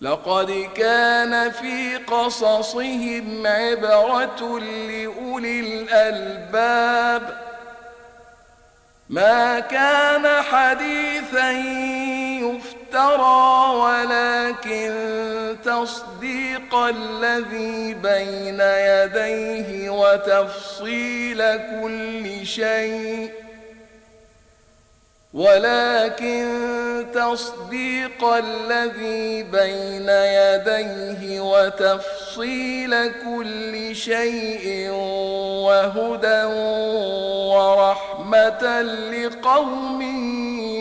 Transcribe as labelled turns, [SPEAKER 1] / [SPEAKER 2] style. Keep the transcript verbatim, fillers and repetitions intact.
[SPEAKER 1] لقد كان في قصصهم عبرة لأولي الألباب ما كان حديثا يفترى ولكن تصديق الذي بين يديه وتفصيل كل شيء ولكن تصديق الذي بين يديه وتفصيل كل شيء وهدى ورحمة لقوم